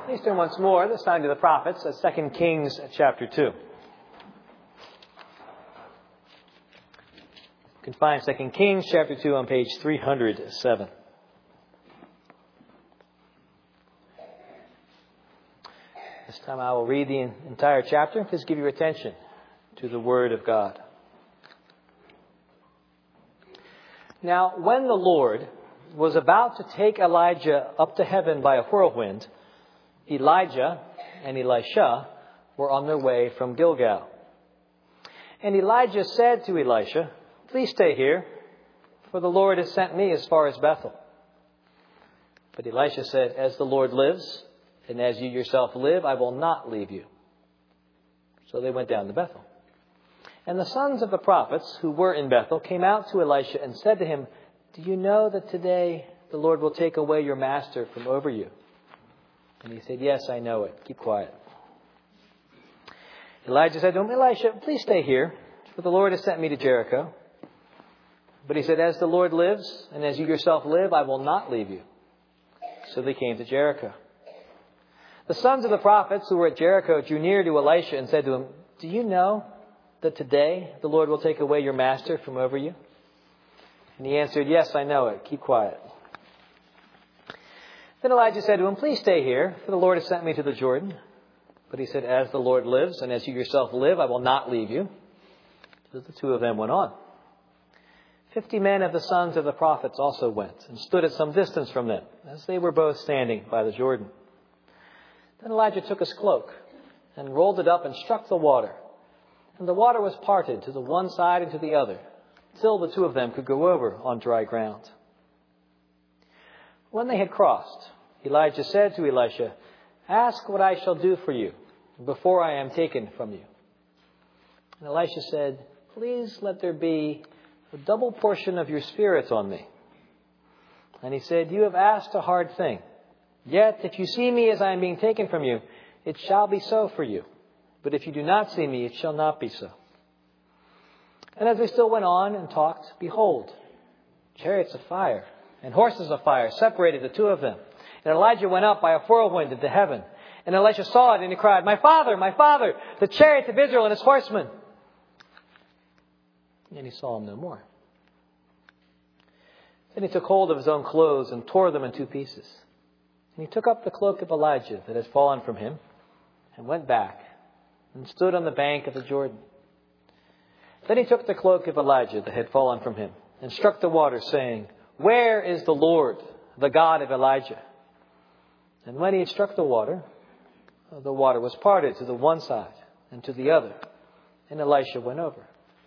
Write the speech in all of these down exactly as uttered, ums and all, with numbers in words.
Please turn once more, this time to the prophets, at Second Kings chapter two. You can find Second Kings chapter two on page three hundred seven. This time I will read the entire chapter. Please give your attention to the Word of God. Now, when the Lord was about to take Elijah up to heaven by a whirlwind, Elijah and Elisha were on their way from Gilgal. And Elijah said to Elisha, "Please stay here, for the Lord has sent me as far as Bethel." But Elisha said, "As the Lord lives, and as you yourself live, I will not leave you." So they went down to Bethel. And the sons of the prophets who were in Bethel came out to Elisha and said to him, "Do you know that today the Lord will take away your master from over you?" And he said, "Yes, I know it. Keep quiet." Elijah said to him, "Elisha, please stay here, for the Lord has sent me to Jericho." But he said, "As the Lord lives, and as you yourself live, I will not leave you." So they came to Jericho. The sons of the prophets who were at Jericho drew near to Elisha and said to him, "Do you know that today the Lord will take away your master from over you?" And he answered, "Yes, I know it. Keep quiet." Then Elijah said to him, "Please stay here, for the Lord has sent me to the Jordan." But he said, "As the Lord lives, and as you yourself live, I will not leave you." So the two of them went on. Fifty men of the sons of the prophets also went and stood at some distance from them, as they were both standing by the Jordan. Then Elijah took his cloak and rolled it up and struck the water. And the water was parted to the one side and to the other, till the two of them could go over on dry ground. When they had crossed, Elijah said to Elisha, "Ask what I shall do for you before I am taken from you." And Elisha said, "Please let there be a double portion of your spirit on me." And he said, "You have asked a hard thing. Yet if you see me as I am being taken from you, it shall be so for you. But if you do not see me, it shall not be so." And as they still went on and talked, behold, chariots of fire and horses of fire separated the two of them. And Elijah went up by a whirlwind into heaven. And Elisha saw it, and he cried, "My father, my father, the chariots of Israel and his horsemen." And he saw him no more. Then he took hold of his own clothes and tore them in two pieces. And he took up the cloak of Elijah that had fallen from him and went back and stood on the bank of the Jordan. Then he took the cloak of Elijah that had fallen from him and struck the water, saying, "Where is the Lord, the God of Elijah?" And when he had struck the water, the water was parted to the one side and to the other, and Elisha went over.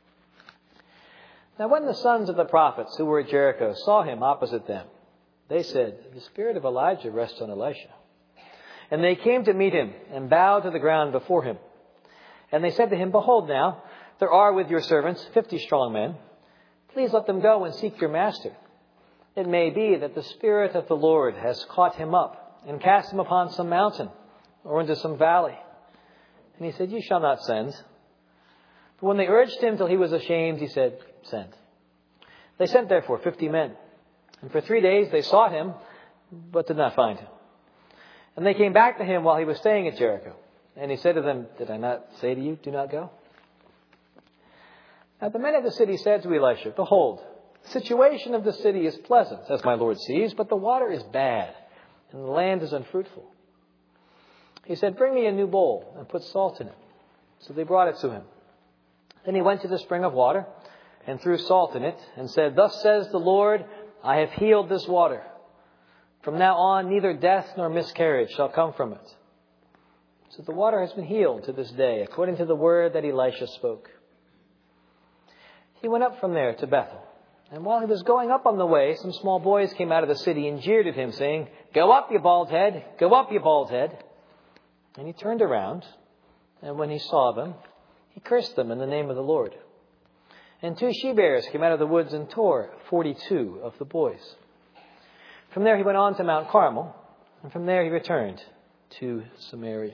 Now when the sons of the prophets who were at Jericho saw him opposite them, they said, "The spirit of Elijah rests on Elisha." And they came to meet him and bowed to the ground before him. And they said to him, "Behold now, there are with your servants fifty strong men. Please let them go and seek your master. It may be that the Spirit of the Lord has caught him up and cast him upon some mountain or into some valley." And he said, "You shall not send." But when they urged him till he was ashamed, he said, "Send." They sent therefore fifty men. And for three days they sought him, but did not find him. And they came back to him while he was staying at Jericho. And he said to them, "Did I not say to you, do not go?" Now the men of the city said to Elisha, "Behold, the situation of the city is pleasant, as my Lord sees, but the water is bad, and the land is unfruitful." He said, "Bring me a new bowl and put salt in it." So they brought it to him. Then he went to the spring of water and threw salt in it and said, "Thus says the Lord, I have healed this water. From now on, neither death nor miscarriage shall come from it." So the water has been healed to this day, according to the word that Elisha spoke. He went up from there to Bethel. And while he was going up on the way, some small boys came out of the city and jeered at him, saying, "Go up, you bald head! Go up, you bald head!" And he turned around, and when he saw them, he cursed them in the name of the Lord. And two she-bears came out of the woods and tore forty-two of the boys. From there he went on to Mount Carmel, and from there he returned to Samaria.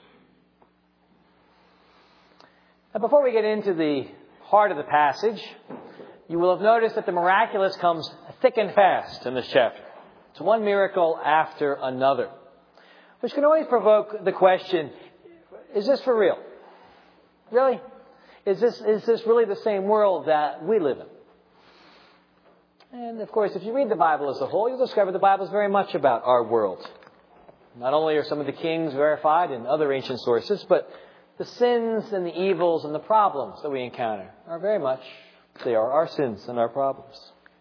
Now before we get into the heart of the passage, you will have noticed that the miraculous comes thick and fast in this chapter. It's one miracle after another. which can always provoke the question, is this for real? Really? Is this, is this really the same world that we live in? And of course, if you read the Bible as a whole, you'll discover the Bible is very much about our world. Not only are some of the kings verified in other ancient sources, but the sins and the evils and the problems that we encounter are very much, they are our sins and our problems.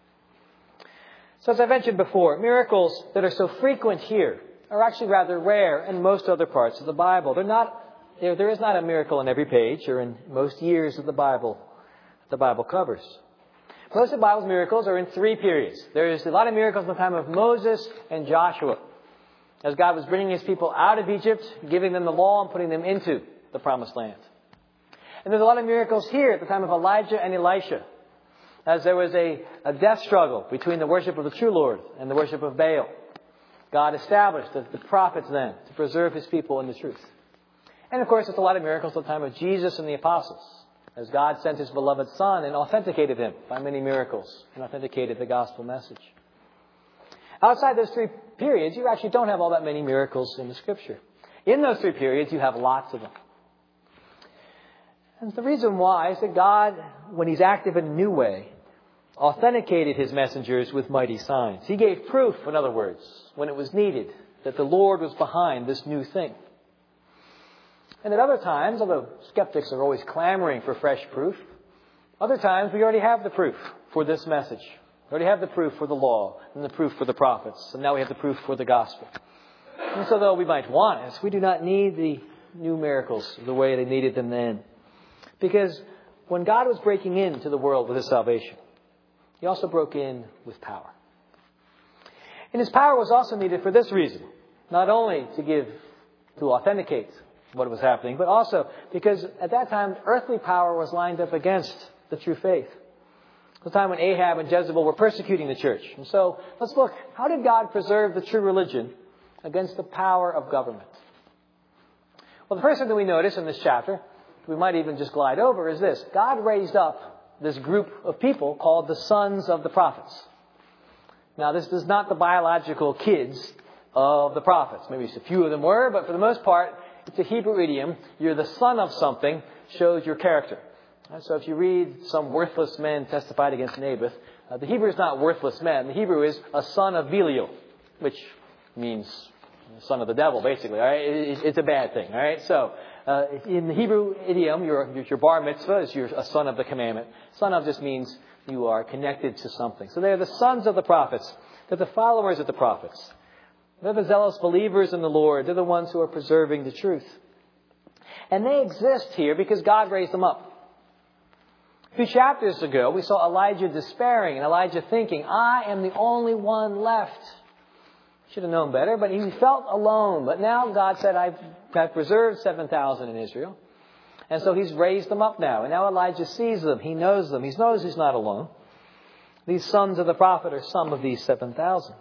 So as I mentioned before, miracles that are so frequent here are actually rather rare in most other parts of the Bible. They're not, there, there is not a miracle on every page or in most years of the Bible that the Bible covers. Most of the Bible's miracles are in three periods. There's a lot of miracles in the time of Moses and Joshua, as God was bringing His people out of Egypt, giving them the law and putting them into the Promised Land. And there's a lot of miracles here at the time of Elijah and Elisha, as there was a, a death struggle between the worship of the true Lord and the worship of Baal. God established the, the prophets then to preserve His people in the truth. And of course, there's a lot of miracles at the time of Jesus and the apostles, as God sent His beloved Son and authenticated Him by many miracles and authenticated the gospel message. Outside those three periods, you actually don't have all that many miracles in the Scripture. In those three periods, you have lots of them. And the reason why is that God, when He's active in a new way, authenticated His messengers with mighty signs. He gave proof, in other words, when it was needed, that the Lord was behind this new thing. And at other times, although skeptics are always clamoring for fresh proof, other times we already have the proof for this message. We already have the proof for the law and the proof for the prophets. And now we have the proof for the gospel. And so though we might want it, we do not need the new miracles the way they needed them then. Because when God was breaking into the world with His salvation, He also broke in with power. And His power was also needed for this reason. Not only to give, to authenticate what was happening, but also because at that time, earthly power was lined up against the true faith. The time when Ahab and Jezebel were persecuting the church. And so, let's look. How did God preserve the true religion against the power of government? Well, the first thing that we notice in this chapter, we might even just glide over, is this. God raised up this group of people called the sons of the prophets. Now, this is not the biological kids of the prophets. Maybe a few of them were, but for the most part, it's a Hebrew idiom. You're the son of something, shows your character. So if you read some worthless men testified against Naboth, uh, the Hebrew is not worthless men. The Hebrew is a son of Belial, which means son of the devil, basically. All right, it, it's a bad thing. All right, so uh, in the Hebrew idiom, your your bar mitzvah is you're a son of the commandment. Son of just means you are connected to something. So they're the sons of the prophets. They're the followers of the prophets. They're the zealous believers in the Lord. They're the ones who are preserving the truth. And they exist here because God raised them up. A few chapters ago, we saw Elijah despairing and Elijah thinking, I am the only one left. Should have known better, but he felt alone. But now God said, I've, I've preserved seven thousand in Israel. And so He's raised them up now. And now Elijah sees them. He knows them. He knows he's not alone. These sons of the prophet are some of these seven thousand.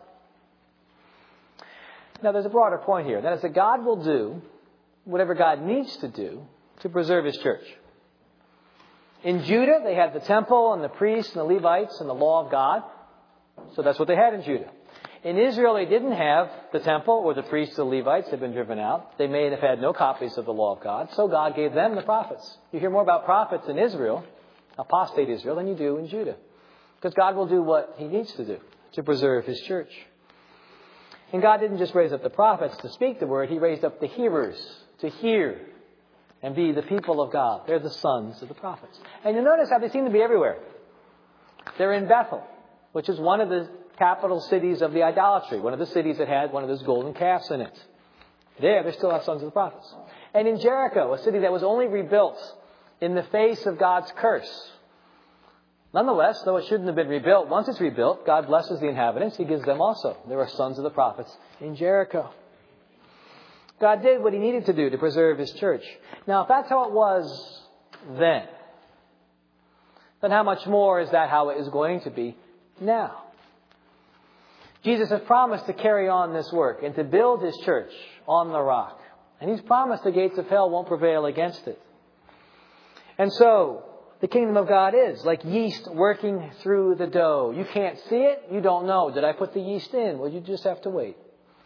Now, there's a broader point here. That is that God will do whatever God needs to do to preserve His church. In Judah, they had the temple and the priests and the Levites and the law of God. So that's what they had in Judah. In Israel, they didn't have the temple or the priests or the Levites. They'd been driven out. They may have had no copies of the law of God. So God gave them the prophets. You hear more about prophets in Israel, apostate Israel, than you do in Judah. Because God will do what He needs to do to preserve His church. And God didn't just raise up the prophets to speak the word. He raised up the hearers to hear and be the people of God. They're the sons of the prophets. And you notice how they seem to be everywhere. They're in Bethel, which is one of the capital cities of the idolatry. One of the cities that had one of those golden calves in it. There, they still have sons of the prophets. And in Jericho, a city that was only rebuilt in the face of God's curse. Nonetheless, though it shouldn't have been rebuilt, once it's rebuilt, God blesses the inhabitants. He gives them also. There are sons of the prophets in Jericho. God did what He needed to do to preserve His church. Now, if that's how it was then, then how much more is that how it is going to be now? Jesus has promised to carry on this work and to build His church on the rock. And He's promised the gates of hell won't prevail against it. And so, the kingdom of God is like yeast working through the dough. You can't see it. You don't know. Did I put the yeast in? Well, you just have to wait.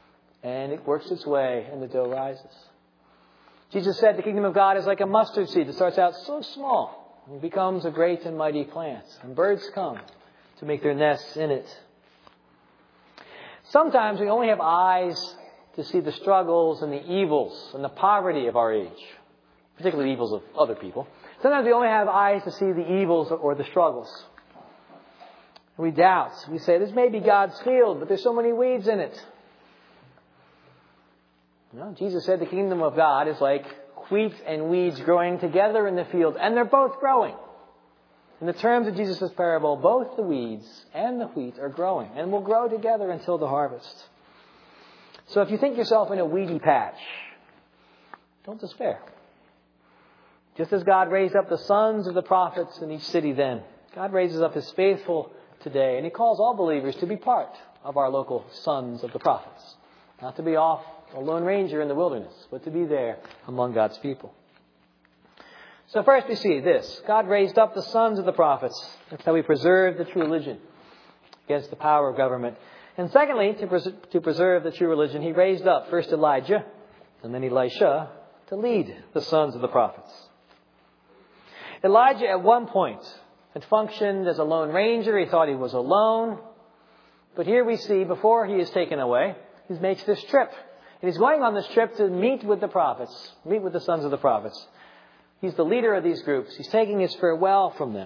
and it works its way and the dough rises. Jesus said the kingdom of God is like a mustard seed that starts out so small and becomes a great and mighty plant. And birds come to make their nests in it. Sometimes we only have eyes to see the struggles and the evils and the poverty of our age, particularly the evils of other people. Sometimes we only have eyes to see the evils or the struggles. We doubt. We say, this may be God's field, but there's so many weeds in it. No, Jesus said the kingdom of God is like wheat and weeds growing together in the field, and they're both growing. In the terms of Jesus' parable, both the weeds and the wheat are growing and will grow together until the harvest. So if you think yourself in a weedy patch, don't despair. Just as God raised up the sons of the prophets in each city then, God raises up His faithful today, and He calls all believers to be part of our local sons of the prophets. Not to be off a lone ranger in the wilderness, but to be there among God's people. So first we see this. God raised up the sons of the prophets. That's how we preserve the true religion against the power of government. And secondly, to, pres- to preserve the true religion, He raised up first Elijah and then Elisha to lead the sons of the prophets. Elijah at one point had functioned as a lone ranger. He thought he was alone. But here we see, before he is taken away, he makes this trip. And he's going on this trip to meet with the prophets, meet with the sons of the prophets. He's the leader of these groups. He's taking his farewell from them.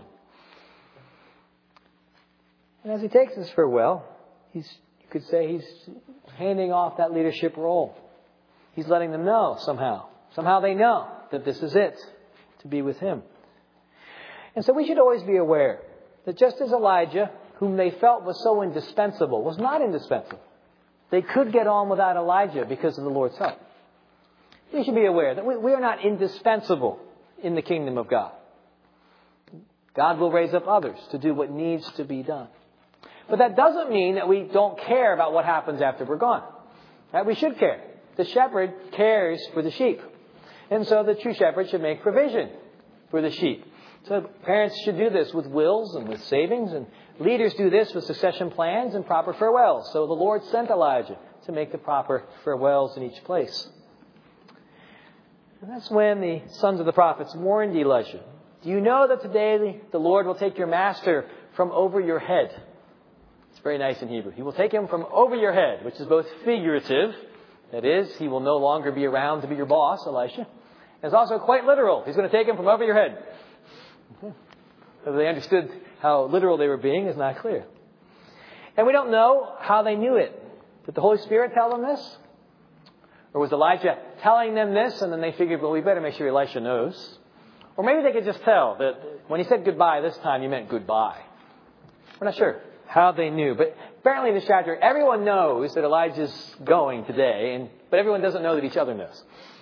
And as he takes his farewell, he's, you could say he's handing off that leadership role. He's letting them know somehow. Somehow they know that this is it, to be with him. And so we should always be aware that just as Elijah, whom they felt was so indispensable, was not indispensable. They could get on without Elijah because of the Lord's help. We should be aware that we, we are not indispensable in the kingdom of God. God will raise up others to do what needs to be done. But that doesn't mean that we don't care about what happens after we're gone. Right? We should care. The shepherd cares for the sheep. And so the true shepherd should make provision for the sheep. So parents should do this with wills and with savings, and leaders do this with succession plans and proper farewells. So the Lord sent Elijah to make the proper farewells in each place. And that's when the sons of the prophets warned Elisha, do you know that today the Lord will take your master from over your head? It's very nice in Hebrew. He will take him from over your head, which is both figurative. That is, he will no longer be around to be your boss, Elisha. And it's also quite literal. He's going to take him from over your head. Whether they understood how literal they were being is not clear. And we don't know how they knew it. Did the Holy Spirit tell them this? Or was Elijah telling them this and then they figured, well, we better make sure Elisha knows? Or maybe they could just tell that when he said goodbye this time, he meant goodbye. We're not sure how they knew. But apparently in this chapter, everyone knows that Elijah's going today, and but everyone doesn't know that each other knows.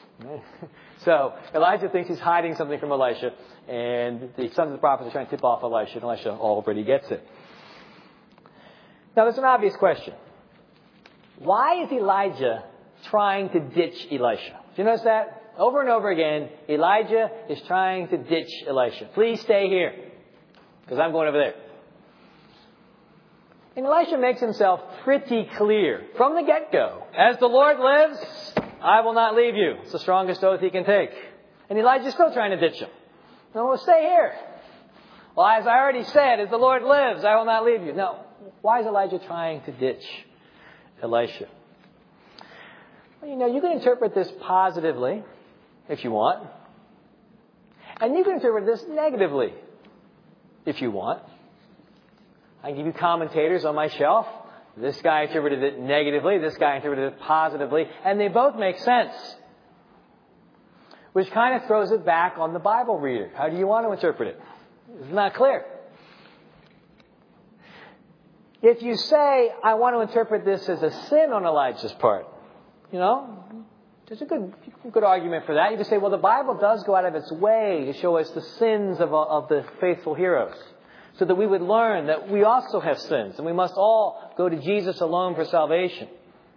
So Elijah thinks he's hiding something from Elisha, and the sons of the prophets are trying to tip off Elisha, and Elisha already gets it. Now there's an obvious question. Why is Elijah trying to ditch Elisha? Do you notice that? Over and over again, Elijah is trying to ditch Elisha. Please stay here, because I'm going over there. And Elisha makes himself pretty clear from the get-go. As the Lord lives, I will not leave you. It's the strongest oath he can take. And Elijah's still trying to ditch him. No, well, stay here. Well, as I already said, as the Lord lives, I will not leave you. No. Why is Elijah trying to ditch Elisha? Well, you know, you can interpret this positively, if you want. And you can interpret this negatively, if you want. I give you commentators on my shelf. This guy interpreted it negatively. This guy interpreted it positively. And they both make sense. Which kind of throws it back on the Bible reader. How do you want to interpret it? It's not clear. If you say, I want to interpret this as a sin on Elijah's part, you know, there's a good, good argument for that. You can say, well, the Bible does go out of its way to show us the sins of, of the faithful heroes, so that we would learn that we also have sins and we must all go to Jesus alone for salvation.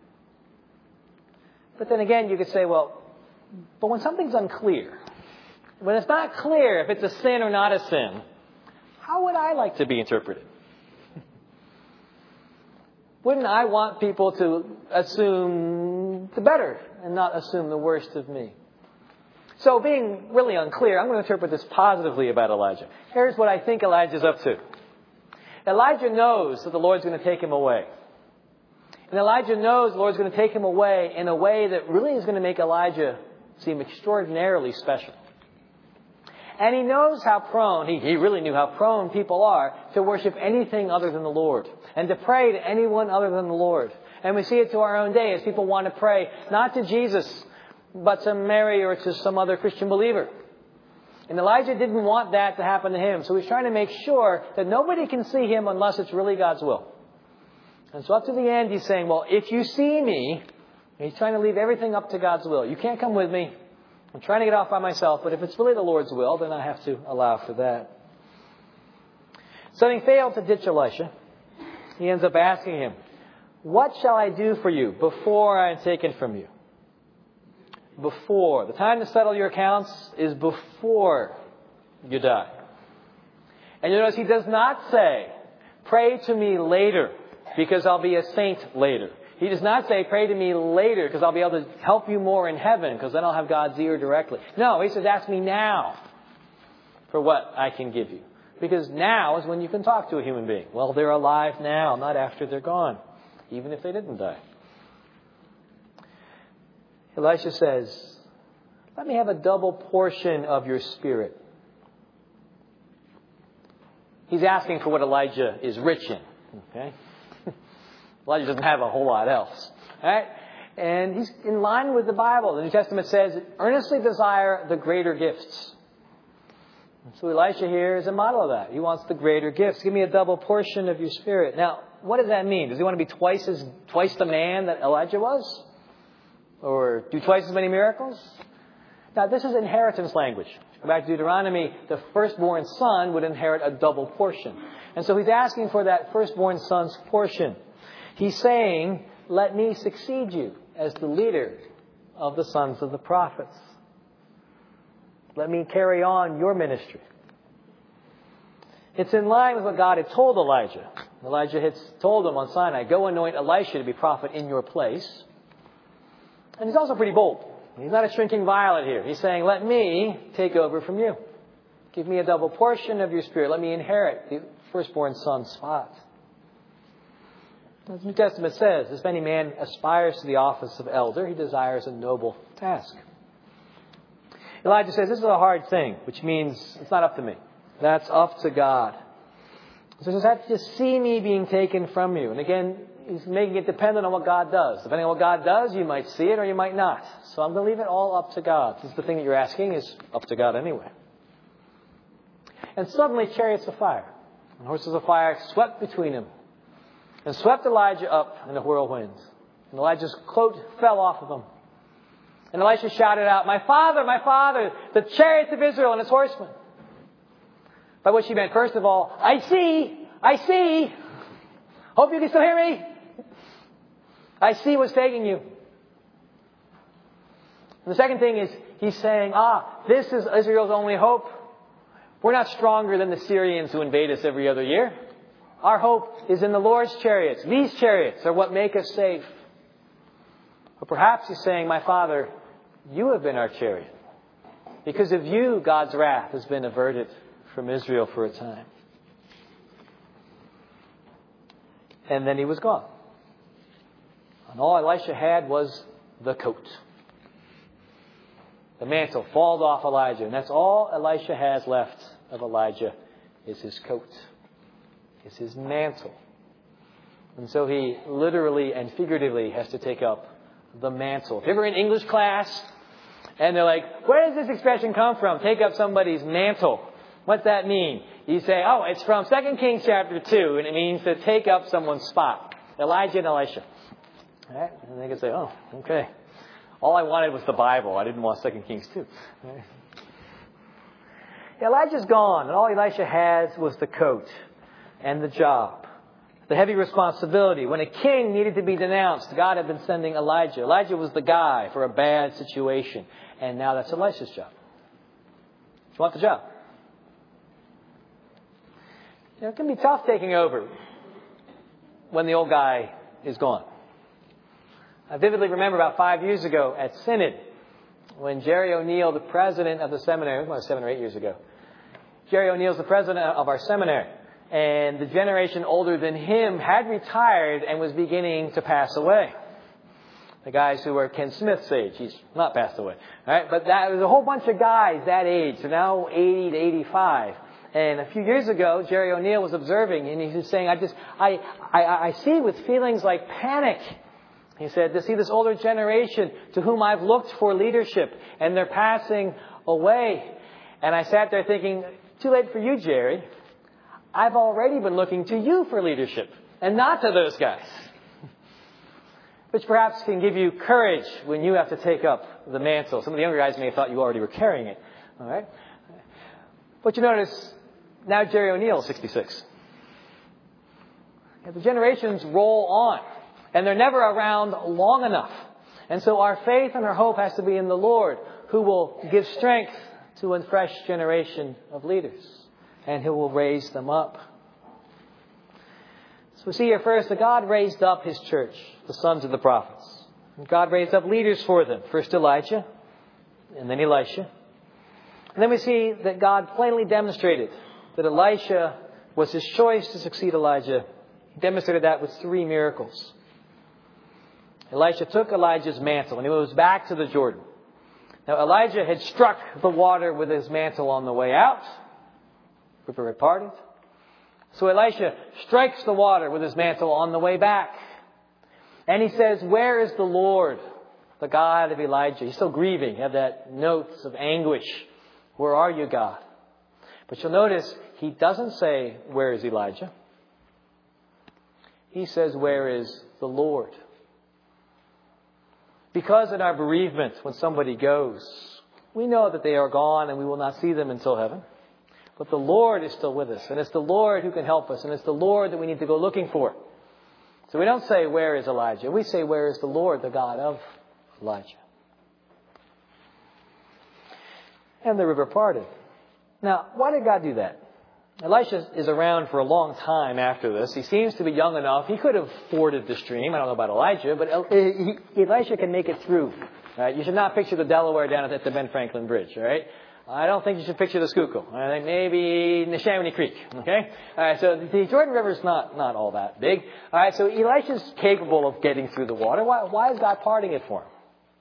But then again, you could say, well, but when something's unclear, when it's not clear if it's a sin or not a sin, how would I like to be interpreted? Wouldn't I want people to assume the better and not assume the worst of me? So being really unclear, I'm going to interpret this positively about Elijah. Here's what I think Elijah's up to. Elijah knows that the Lord's going to take him away. And Elijah knows the Lord's going to take him away in a way that really is going to make Elijah seem extraordinarily special. And he knows how prone, he, he really knew how prone people are to worship anything other than the Lord. And to pray to anyone other than the Lord. And we see it to our own day as people want to pray, not to Jesus, but to Mary or to some other Christian believer. And Elijah didn't want that to happen to him. So he's trying to make sure that nobody can see him unless it's really God's will. And so up to the end, he's saying, well, if you see me, he's trying to leave everything up to God's will. You can't come with me. I'm trying to get off by myself, but if it's really the Lord's will, then I have to allow for that. So having failed to ditch Elisha, he ends up asking him, what shall I do for you before I am taken from you? Before. The time to settle your accounts is before you die. And you notice he does not say, pray to me later because I'll be a saint later. He does not say, pray to me later because I'll be able to help you more in heaven because then I'll have God's ear directly. No, he says, ask me now for what I can give you. Because now is when you can talk to a human being. Well, they're alive now, not after they're gone, even if they didn't die. Elisha says, let me have a double portion of your spirit. He's asking for what Elijah is rich in. Okay? Elijah doesn't have a whole lot else. All right? And he's in line with the Bible. The New Testament says, earnestly desire the greater gifts. And so Elisha here is a model of that. He wants the greater gifts. Give me a double portion of your spirit. Now, what does that mean? Does he want to be twice as twice the man that Elijah was? Or do twice as many miracles? Now, this is inheritance language. Go back to Deuteronomy, the firstborn son would inherit a double portion. And so he's asking for that firstborn son's portion. He's saying, let me succeed you as the leader of the sons of the prophets. Let me carry on your ministry. It's in line with what God had told Elijah. Elijah had told him on Sinai, go anoint Elisha to be prophet in your place. And he's also pretty bold. He's not a shrinking violet here. He's saying, let me take over from you. Give me a double portion of your spirit. Let me inherit the firstborn son's spot. As the New Testament says, if any man aspires to the office of elder, he desires a noble task. Elijah says, this is a hard thing, which means it's not up to me. That's up to God. So he says, have to see me being taken from you. And again, he's making it dependent on what God does. Depending on what God does, you might see it or you might not. So I'm going to leave it all up to God. Since the thing that you're asking is up to God anyway. And suddenly chariots of fire and horses of fire swept between them and swept Elijah up in a whirlwind. And Elijah's cloak fell off of him. And Elisha shouted out, my father, my father, the chariots of Israel and its horsemen. By which he meant, first of all, I see, I see. Hope you can still hear me. I see what's taking you. And the second thing is, he's saying, ah, this is Israel's only hope. We're not stronger than the Syrians who invade us every other year. Our hope is in the Lord's chariots. These chariots are what make us safe. Or perhaps he's saying, my father, you have been our chariot. Because of you, God's wrath has been averted from Israel for a time. And then he was gone. And all Elisha had was the coat. The mantle falls off Elijah. And that's all Elisha has left of Elijah is his coat. Is his mantle. And so he literally and figuratively has to take up the mantle. If you're ever in English class and they're like, where does this expression come from? Take up somebody's mantle. What's that mean? You say, oh, it's from Second Kings chapter two, and it means to take up someone's spot. Elijah and Elisha. All right? And they can say, oh, okay. All I wanted was the Bible. I didn't want Second Kings two. Right? Elijah's gone, and all Elisha has was the coat and the job. The heavy responsibility. When a king needed to be denounced, God had been sending Elijah. Elijah was the guy for a bad situation. And now that's Elisha's job. You want the job? You know, it can be tough taking over when the old guy is gone. I vividly remember about five years ago at Synod, when Jerry O'Neill, the president of the seminary, it was seven or eight years ago. Jerry O'Neill's the president of our seminary, and the generation older than him had retired and was beginning to pass away. The guys who were Ken Smith's age, he's not passed away, all right? But that was a whole bunch of guys that age, so now eighty to eighty-five. And a few years ago, Jerry O'Neill was observing, and he was saying, "I just, I, I, I see with feelings like panic." He said, to see this older generation to whom I've looked for leadership, and they're passing away. And I sat there thinking, too late for you, Jerry. I've already been looking to you for leadership, and not to those guys. Which perhaps can give you courage when you have to take up the mantle. Some of the younger guys may have thought you already were carrying it. All right? But you notice, now Jerry O'Neill is sixty-six. And the generations roll on. And they're never around long enough. And so our faith and our hope has to be in the Lord, who will give strength to a fresh generation of leaders. And who will raise them up. So we see here first that God raised up His church, the sons of the prophets. And God raised up leaders for them. First Elijah, and then Elisha. And then we see that God plainly demonstrated that Elisha was His choice to succeed Elijah. He demonstrated that with three miracles. Elisha took Elijah's mantle and he was back to the Jordan. Now Elijah had struck the water with his mantle on the way out. The river had parted. So Elisha strikes the water with his mantle on the way back. And he says, "Where is the Lord, the God of Elijah?" He's still grieving. You have that notes of anguish. "Where are you, God?" But you'll notice he doesn't say, "Where is Elijah?" He says, "Where is the Lord?" Because in our bereavement, when somebody goes, we know that they are gone and we will not see them until heaven. But the Lord is still with us. And it's the Lord who can help us. And it's the Lord that we need to go looking for. So we don't say, "Where is Elijah?" We say, "Where is the Lord, the God of Elijah?" And the river parted. Now, why did God do that? Elisha is around for a long time after this. He seems to be young enough. He could have forded the stream. I don't know about Elijah, but Elisha can make it through. Right? You should not picture the Delaware down at the Ben Franklin Bridge. All right? I don't think you should picture the Schuylkill. I think maybe Neshaminy Creek. Okay? All right. So the Jordan River is not not all that big. All right. So Elisha's capable of getting through the water. Why, why is God parting it for him?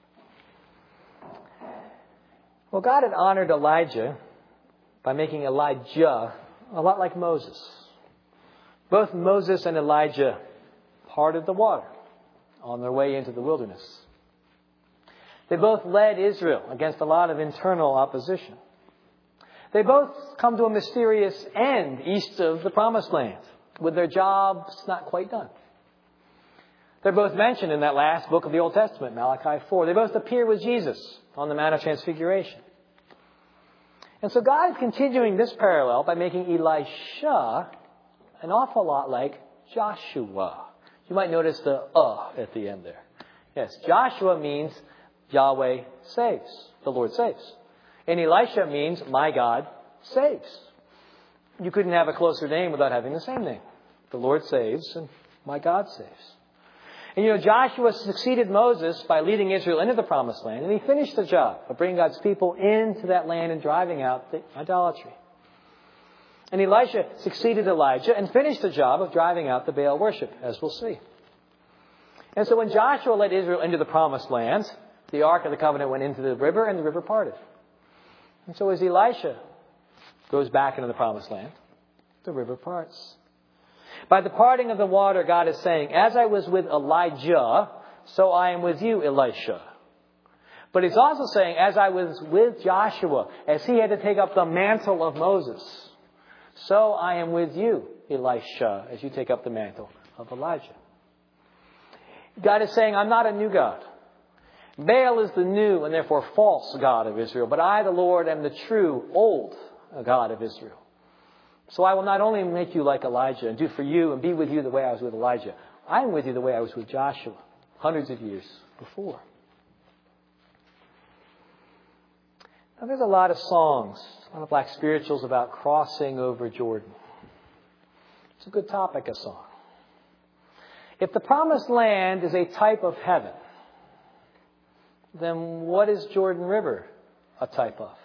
Well, God had honored Elijah by making Elijah a lot like Moses. Both Moses and Elijah parted the water on their way into the wilderness. They both led Israel against a lot of internal opposition. They both come to a mysterious end east of the Promised Land, with their jobs not quite done. They're both mentioned in that last book of the Old Testament, Malachi four. They both appear with Jesus on the Mount of Transfiguration. And so God is continuing this parallel by making Elisha an awful lot like Joshua. You might notice the uh at the end there. Yes, Joshua means Yahweh saves. The Lord saves. And Elisha means my God saves. You couldn't have a closer name without having the same name. The Lord saves and my God saves. And you know, Joshua succeeded Moses by leading Israel into the Promised Land, and he finished the job of bringing God's people into that land and driving out the idolatry. And Elisha succeeded Elijah and finished the job of driving out the Baal worship, as we'll see. And so when Joshua led Israel into the Promised Land, the Ark of the Covenant went into the river and the river parted. And so as Elisha goes back into the Promised Land, the river parts. By the parting of the water, God is saying, as I was with Elijah, so I am with you, Elisha. But He's also saying, as I was with Joshua, as he had to take up the mantle of Moses, so I am with you, Elisha, as you take up the mantle of Elijah. God is saying, I'm not a new God. Baal is the new and therefore false God of Israel, but I, the Lord, am the true, old God of Israel. So I will not only make you like Elijah and do for you and be with you the way I was with Elijah. I am with you the way I was with Joshua hundreds of years before. Now there's a lot of songs, a lot of black spirituals about crossing over Jordan. It's a good topic, a song. If the promised land is a type of heaven, then what is Jordan River a type of?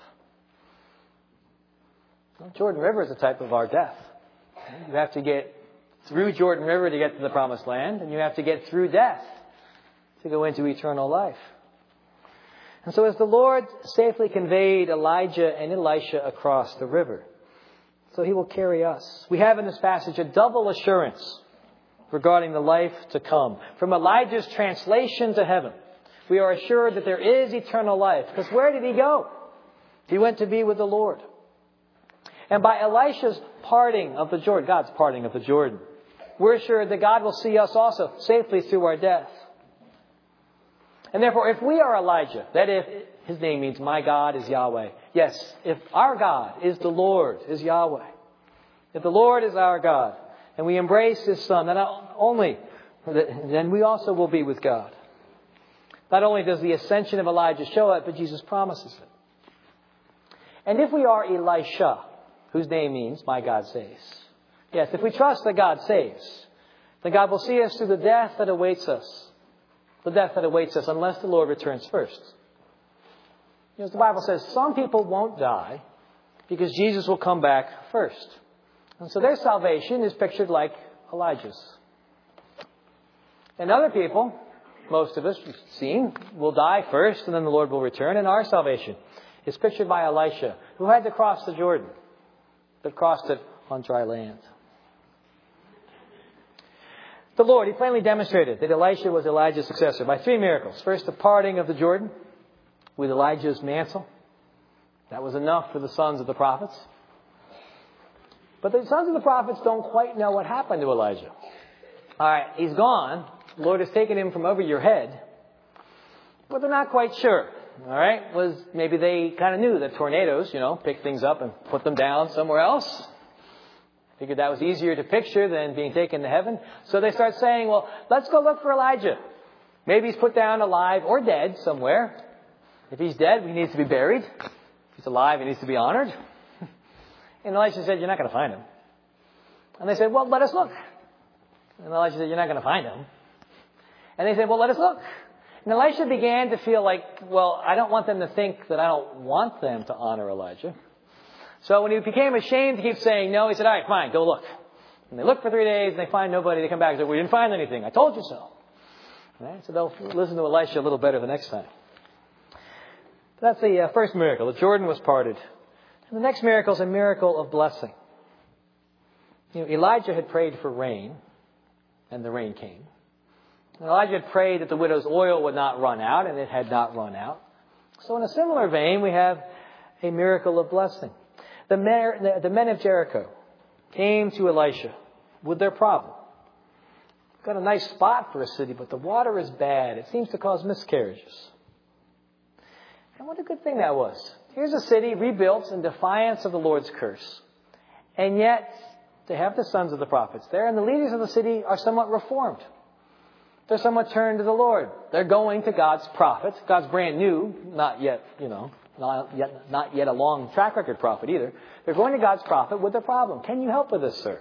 Well, Jordan River is a type of our death. You have to get through Jordan River to get to the promised land, and you have to get through death to go into eternal life. And so as the Lord safely conveyed Elijah and Elisha across the river, so He will carry us. We have in this passage a double assurance regarding the life to come. From Elijah's translation to heaven, we are assured that there is eternal life. Because where did he go? He went to be with the Lord. And by Elisha's parting of the Jordan, God's parting of the Jordan, we're assured that God will see us also safely through our death. And therefore, if we are Elijah, that if his name means my God is Yahweh. Yes, if our God is the Lord, is Yahweh. If the Lord is our God, and we embrace His Son, then not only, then we also will be with God. Not only does the ascension of Elijah show it, but Jesus promises it. And if we are Elisha, whose name means my God saves. Yes, if we trust that God saves, then God will see us through the death that awaits us. The death that awaits us unless the Lord returns first. You know, as the Bible says, some people won't die because Jesus will come back first. And so their salvation is pictured like Elijah's. And other people, most of us, we've seen, will die first and then the Lord will return. And our salvation is pictured by Elisha, who had to cross the Jordan, but crossed it on dry land. The Lord, He plainly demonstrated that Elisha was Elijah's successor by three miracles. First, the parting of the Jordan with Elijah's mantle. That was enough for the sons of the prophets. But the sons of the prophets don't quite know what happened to Elijah. All right, he's gone. The Lord has taken him from over your head. But they're not quite sure. All right, was maybe they kind of knew that tornadoes, you know, pick things up and put them down somewhere else. Figured that was easier to picture than being taken to heaven. So they start saying, well, let's go look for Elijah. Maybe he's put down alive or dead somewhere. If he's dead, he needs to be buried. If he's alive, he needs to be honored. And Elisha said, you're not going to find him. And they said, well, let us look. And Elisha said, you're not going to find him. And they said, well, let us look. And Elisha began to feel like, well, I don't want them to think that I don't want them to honor Elijah. So when he became ashamed to keep saying no, he said, all right, fine, go look. And they look for three days and they find nobody. They come back and say, we didn't find anything. I told you so. All right? So they'll listen to Elisha a little better the next time. That's the uh, first miracle. The Jordan was parted. And the next miracle is a miracle of blessing. You know, Elijah had prayed for rain, and the rain came. And Elijah had prayed that the widow's oil would not run out, and it had not run out. So in a similar vein, we have a miracle of blessing. The men, the men of Jericho came to Elisha with their problem. Got a nice spot for a city, but the water is bad. It seems to cause miscarriages. And what a good thing that was. Here's a city rebuilt in defiance of the Lord's curse. And yet, they have the sons of the prophets there, and the leaders of the city are somewhat reformed. They're somewhat turned to the Lord. They're going to God's prophet. God's brand new, not yet, you know, not yet, not yet a long track record prophet either. They're going to God's prophet with their problem. Can you help with this, sir?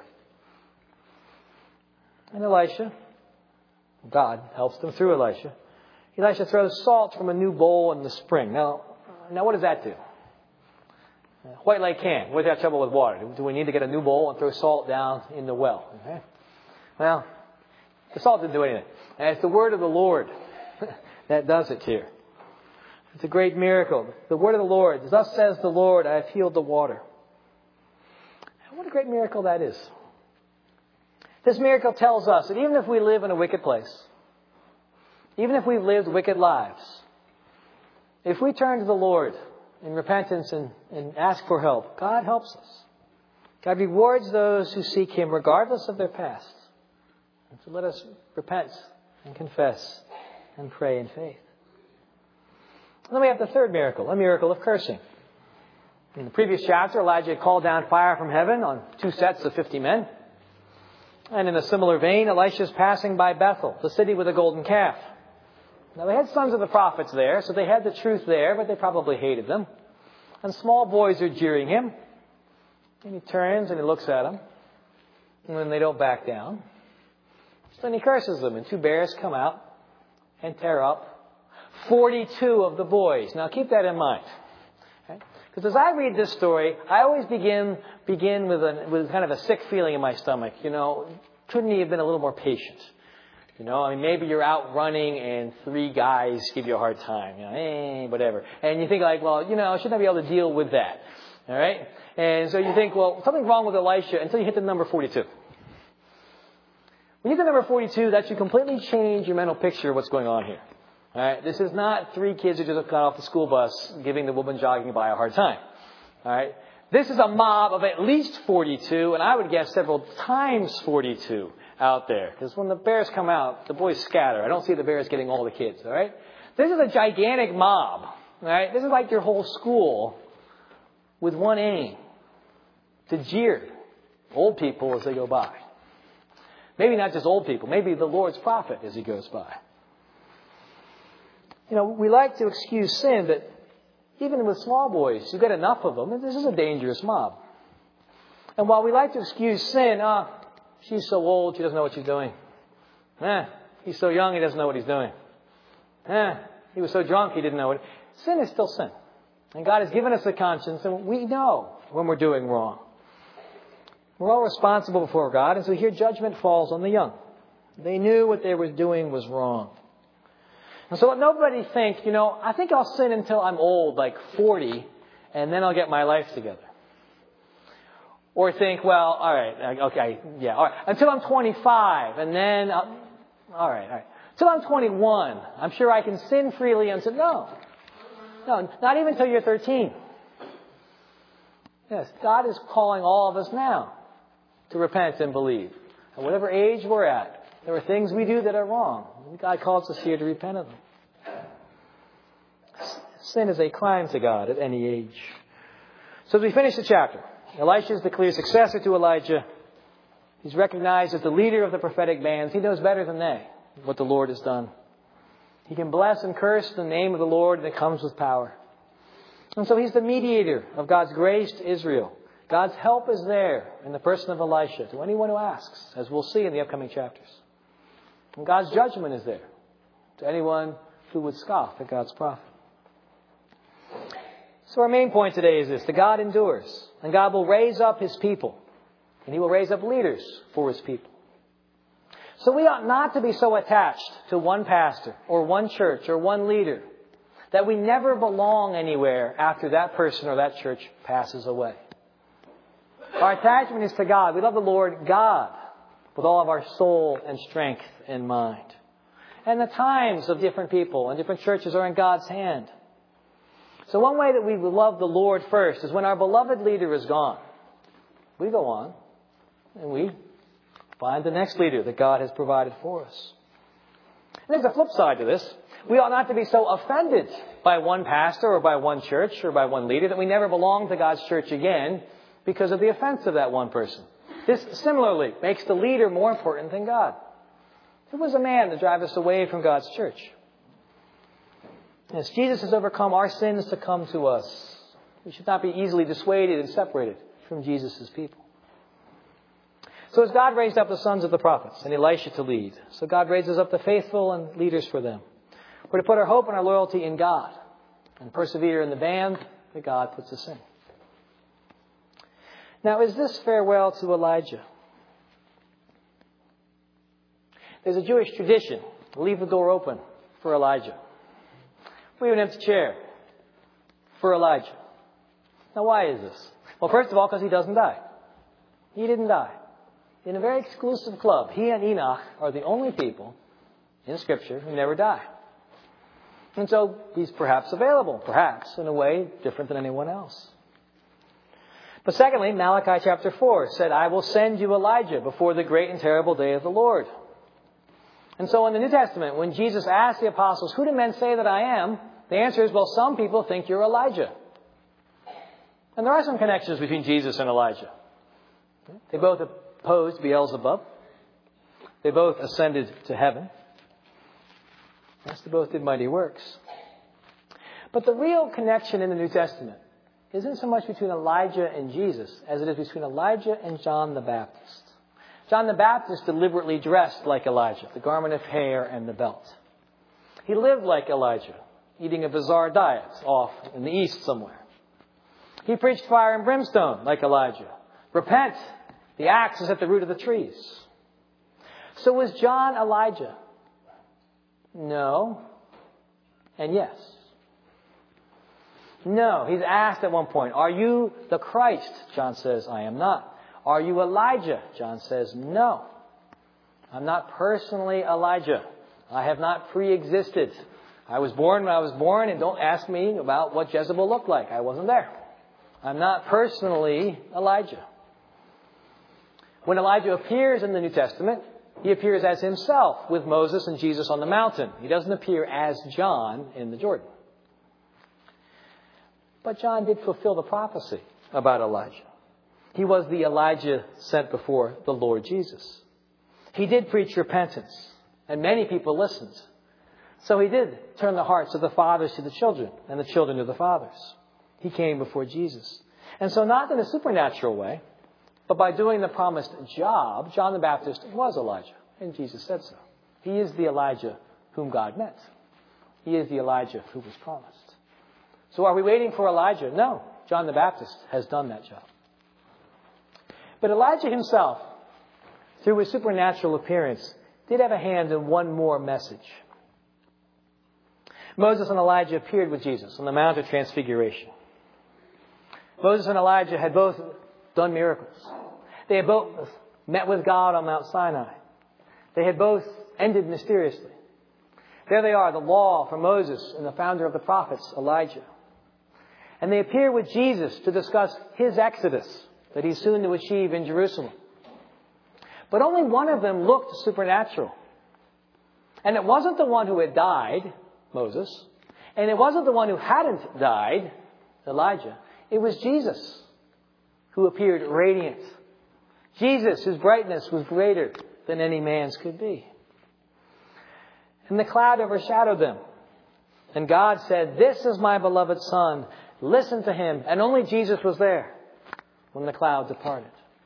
And Elisha, God helps them through Elisha. Elisha throws salt from a new bowl in the spring. Now, now what does that do? White Lake can. What's that trouble with water? Do we need to get a new bowl and throw salt down in the well? Okay. Well, the salt didn't do anything. And it's the word of the Lord that does it here. It's a great miracle. The word of the Lord. Thus says the Lord, I have healed the water. And what a great miracle that is. This miracle tells us that even if we live in a wicked place, even if we've lived wicked lives, if we turn to the Lord in repentance and, and ask for help, God helps us. God rewards those who seek Him regardless of their past. And so let us repent and confess and pray in faith. And then we have the third miracle, a miracle of cursing. In the previous chapter, Elijah had called down fire from heaven on two sets of fifty men. And in a similar vein, Elisha is passing by Bethel, the city with a golden calf. Now, they had sons of the prophets there, so they had the truth there, but they probably hated them. And small boys are jeering him. And he turns and he looks at them. And then they don't back down. So then he curses them, and two bears come out and tear up forty-two of the boys. Now keep that in mind. Because as I read this story, I always begin begin with, a, with kind of a sick feeling in my stomach. You know, couldn't he have been a little more patient? You know, I mean, maybe you're out running and three guys give you a hard time. You know, eh, whatever. And you think like, well, you know, shouldn't I be able to deal with that? All right? And so you think, well, something's wrong with Elisha until you hit the number forty-two. When you get to number forty-two, that should completely change your mental picture of what's going on here. All right? This is not three kids who just got off the school bus giving the woman jogging by a hard time. All right? This is a mob of at least forty-two, and I would guess several times forty-two out there. Because when the bears come out, the boys scatter. I don't see the bears getting all the kids. All right? This is a gigantic mob. All right? This is like your whole school with one aim: to jeer old people as they go by. Maybe not just old people. Maybe the Lord's prophet as he goes by. You know, we like to excuse sin, but even with small boys, you get enough of them, and this is a dangerous mob. And while we like to excuse sin, ah, oh, she's so old, she doesn't know what she's doing. Eh, he's so young, he doesn't know what he's doing. Eh, he was so drunk, he didn't know it. Sin is still sin. And God has given us a conscience, and we know when we're doing wrong. We're all responsible before God, and so here judgment falls on the young. They knew what they were doing was wrong. And so let nobody think, you know, I think I'll sin until I'm old, like forty, and then I'll get my life together. Or think, well, all right, okay, yeah, all right, until I'm twenty-five, and then, I'll, all right, all right, until I'm twenty-one, I'm sure I can sin freely until, no, no, not even until you're thirteen. Yes, God is calling all of us now to repent and believe. At whatever age we're at, there are things we do that are wrong. God calls us here to repent of them. Sin is a crime to God at any age. So as we finish the chapter, Elisha is the clear successor to Elijah. He's recognized as the leader of the prophetic bands. He knows better than they what the Lord has done. He can bless and curse the name of the Lord, and it comes with power. And so he's the mediator of God's grace to Israel. God's help is there in the person of Elisha to anyone who asks, as we'll see in the upcoming chapters. And God's judgment is there to anyone who would scoff at God's prophet. So our main point today is this: that God endures, and God will raise up his people, and he will raise up leaders for his people. So we ought not to be so attached to one pastor or one church or one leader that we never belong anywhere after that person or that church passes away. Our attachment is to God. We love the Lord God with all of our soul and strength and mind. And the times of different people and different churches are in God's hand. So one way that we love the Lord first is when our beloved leader is gone. We go on and we find the next leader that God has provided for us. And there's a flip side to this. We ought not to be so offended by one pastor or by one church or by one leader that we never belong to God's church again because of the offense of that one person. This similarly makes the leader more important than God. Who was a man to drive us away from God's church? As Jesus has overcome our sins to come to us, we should not be easily dissuaded and separated from Jesus' people. So as God raised up the sons of the prophets and Elisha to lead, so God raises up the faithful and leaders for them. We're to put our hope and our loyalty in God and persevere in the band that God puts us in. Now, is this farewell to Elijah? There's a Jewish tradition to leave the door open for Elijah. Leave an empty chair for Elijah. Now, why is this? Well, first of all, because he doesn't die. He didn't die. In a very exclusive club, he and Enoch are the only people in Scripture who never die. And so he's perhaps available, perhaps, in a way different than anyone else. But secondly, Malachi chapter four said, I will send you Elijah before the great and terrible day of the Lord. And so in the New Testament, when Jesus asked the apostles, who do men say that I am? The answer is, well, some people think you're Elijah. And there are some connections between Jesus and Elijah. They both opposed Beelzebub. They both ascended to heaven. Yes, they both did mighty works. But the real connection in the New Testament isn't so much between Elijah and Jesus as it is between Elijah and John the Baptist. John the Baptist deliberately dressed like Elijah, the garment of hair and the belt. He lived like Elijah, eating a bizarre diet off in the east somewhere. He preached fire and brimstone like Elijah. Repent, the axe is at the root of the trees. So was John Elijah? No. And yes. No. He's asked at one point, are you the Christ? John says, I am not. Are you Elijah? John says, no. I'm not personally Elijah. I have not pre-existed. I was born when I was born, and don't ask me about what Jezebel looked like. I wasn't there. I'm not personally Elijah. When Elijah appears in the New Testament, he appears as himself with Moses and Jesus on the mountain. He doesn't appear as John in the Jordan. But John did fulfill the prophecy about Elijah. He was the Elijah sent before the Lord Jesus. He did preach repentance, and many people listened. So he did turn the hearts of the fathers to the children, and the children to the fathers. He came before Jesus. And so not in a supernatural way, but by doing the promised job, John the Baptist was Elijah, and Jesus said so. He is the Elijah whom God meant. He is the Elijah who was promised. So are we waiting for Elijah? No. John the Baptist has done that job. But Elijah himself, through his supernatural appearance, did have a hand in one more message. Moses and Elijah appeared with Jesus on the Mount of Transfiguration. Moses and Elijah had both done miracles. They had both met with God on Mount Sinai. They had both ended mysteriously. There they are, the law from Moses and the founder of the prophets, Elijah. And they appear with Jesus to discuss his exodus that he's soon to achieve in Jerusalem. But only one of them looked supernatural. And it wasn't the one who had died, Moses, and it wasn't the one who hadn't died, Elijah. It was Jesus who appeared radiant. Jesus, whose brightness was greater than any man's could be. And the cloud overshadowed them. And God said, this is my beloved Son. Listen to him. And only Jesus was there when the cloud departed.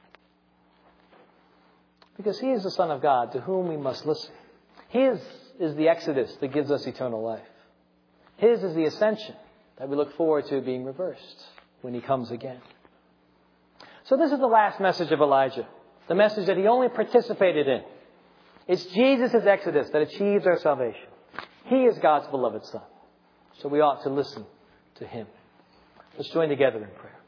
Because he is the Son of God to whom we must listen. His is the exodus that gives us eternal life. His is the ascension that we look forward to being reversed when he comes again. So this is the last message of Elijah. The message that he only participated in. It's Jesus' exodus that achieves our salvation. He is God's beloved Son. So we ought to listen to him. Let's join together in prayer.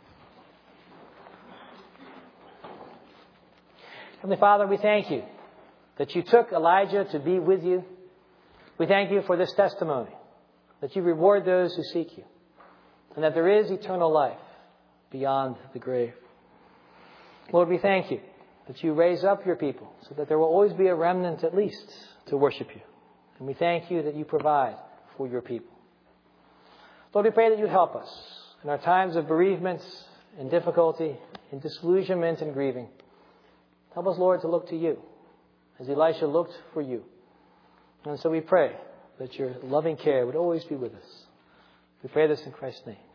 Heavenly Father, we thank you that you took Elijah to be with you. We thank you for this testimony, that you reward those who seek you, and that there is eternal life beyond the grave. Lord, we thank you that you raise up your people so that there will always be a remnant at least to worship you. And we thank you that you provide for your people. Lord, we pray that you help us in our times of bereavement and difficulty, in disillusionment and grieving. Help us, Lord, to look to you as Elisha looked for you. And so we pray that your loving care would always be with us. We pray this in Christ's name.